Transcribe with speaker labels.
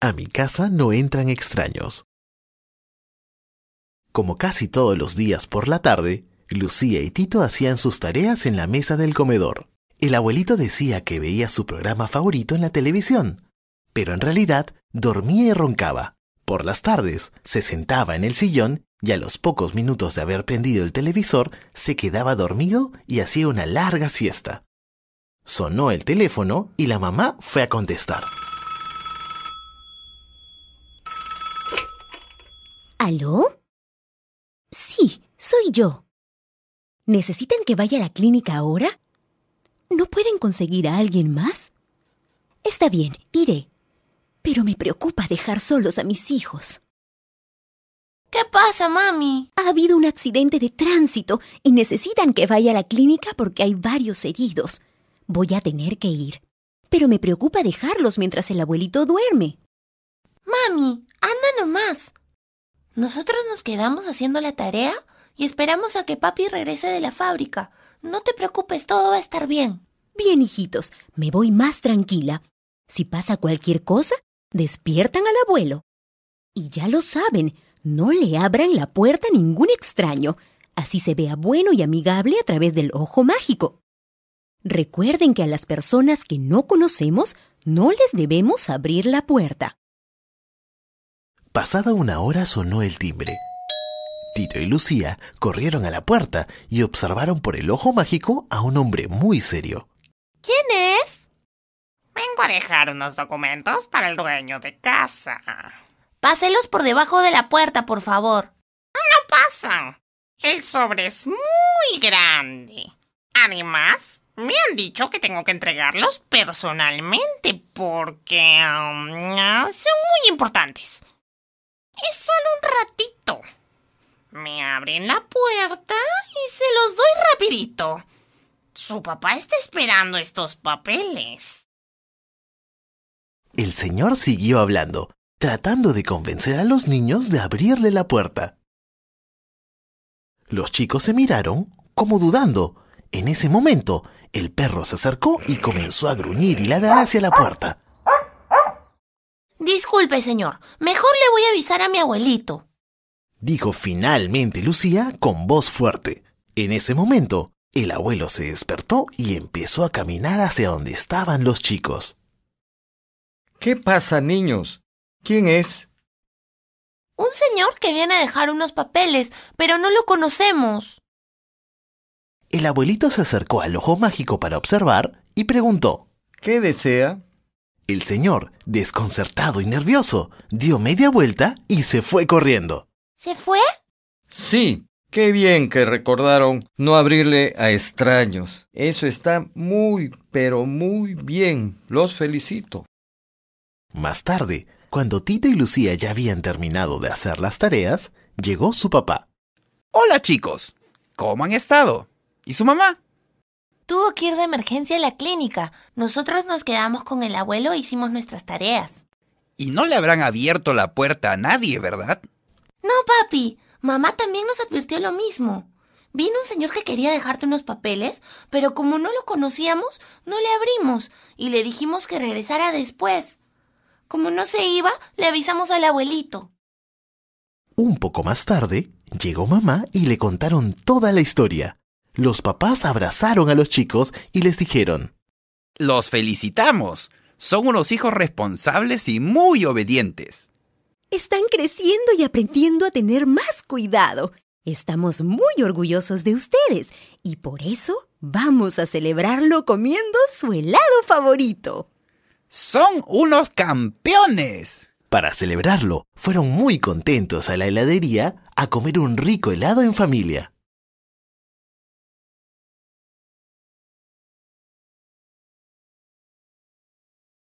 Speaker 1: A mi casa no entran extraños. Como casi todos los días por la tarde, Lucía y Tito hacían sus tareas en la mesa del comedor. El abuelito decía que veía su programa favorito en la televisión, pero en realidad dormía y roncaba. Por las tardes se sentaba en el sillón y a los pocos minutos de haber prendido el televisor se quedaba dormido y hacía una larga siesta. Sonó el teléfono y la mamá fue a contestar.
Speaker 2: ¿Aló? Sí, soy yo. ¿Necesitan que vaya a la clínica ahora? ¿No pueden conseguir a alguien más? Está bien, iré. Pero me preocupa dejar solos a mis hijos.
Speaker 3: ¿Qué pasa, mami?
Speaker 2: Ha habido un accidente de tránsito y necesitan que vaya a la clínica porque hay varios heridos. Voy a tener que ir. Pero me preocupa dejarlos mientras el abuelito duerme.
Speaker 3: Mami, anda nomás. Nosotros nos quedamos haciendo la tarea y esperamos a que papi regrese de la fábrica. No te preocupes, todo va a estar bien.
Speaker 2: Bien, hijitos, me voy más tranquila. Si pasa cualquier cosa, despiertan al abuelo. Y ya lo saben, no le abran la puerta a ningún extraño. Así se vea bueno y amigable a través del ojo mágico. Recuerden que a las personas que no conocemos no les debemos abrir la puerta.
Speaker 1: Pasada una hora sonó el timbre. Tito y Lucía corrieron a la puerta y observaron por el ojo mágico a un hombre muy serio.
Speaker 3: ¿Quién es?
Speaker 4: Vengo a dejar unos documentos para el dueño de casa.
Speaker 3: Páselos por debajo de la puerta, por favor.
Speaker 4: No pasan. El sobre es muy grande. Además, me han dicho que tengo que entregarlos personalmente porque son muy importantes. Es solo un ratito. Me abren la puerta y se los doy rapidito. Su papá está esperando estos papeles.
Speaker 1: El señor siguió hablando, tratando de convencer a los niños de abrirle la puerta. Los chicos se miraron, como dudando. En ese momento, el perro se acercó y comenzó a gruñir y ladrar hacia la puerta.
Speaker 3: Disculpe, señor. Mejor le voy a avisar a mi abuelito,
Speaker 1: dijo finalmente Lucía con voz fuerte. En ese momento, el abuelo se despertó y empezó a caminar hacia donde estaban los chicos.
Speaker 5: ¿Qué pasa, niños? ¿Quién es?
Speaker 3: Un señor que viene a dejar unos papeles, pero no lo conocemos.
Speaker 1: El abuelito se acercó al ojo mágico para observar y preguntó.
Speaker 5: ¿Qué desea?
Speaker 1: El señor, desconcertado y nervioso, dio media vuelta y se fue corriendo.
Speaker 3: ¿Se fue?
Speaker 5: Sí, qué bien que recordaron no abrirle a extraños. Eso está muy, pero muy bien. Los felicito.
Speaker 1: Más tarde, cuando Tito y Lucía ya habían terminado de hacer las tareas, llegó su papá.
Speaker 6: Hola, chicos. ¿Cómo han estado? ¿Y su mamá?
Speaker 3: Tuvo que ir de emergencia a la clínica. Nosotros nos quedamos con el abuelo e hicimos nuestras tareas.
Speaker 6: Y no le habrán abierto la puerta a nadie, ¿verdad?
Speaker 3: No, papi. Mamá también nos advirtió lo mismo. Vino un señor que quería dejarte unos papeles, pero como no lo conocíamos, no le abrimos y le dijimos que regresara después. Como no se iba, le avisamos al abuelito.
Speaker 1: Un poco más tarde, llegó mamá y le contaron toda la historia. Los papás abrazaron a los chicos y les dijeron:
Speaker 6: Los felicitamos. Son unos hijos responsables y muy obedientes.
Speaker 2: Están creciendo y aprendiendo a tener más cuidado. Estamos muy orgullosos de ustedes y por eso vamos a celebrarlo comiendo su helado favorito.
Speaker 6: ¡Son unos campeones!
Speaker 1: Para celebrarlo, fueron muy contentos a la heladería a comer un rico helado en familia.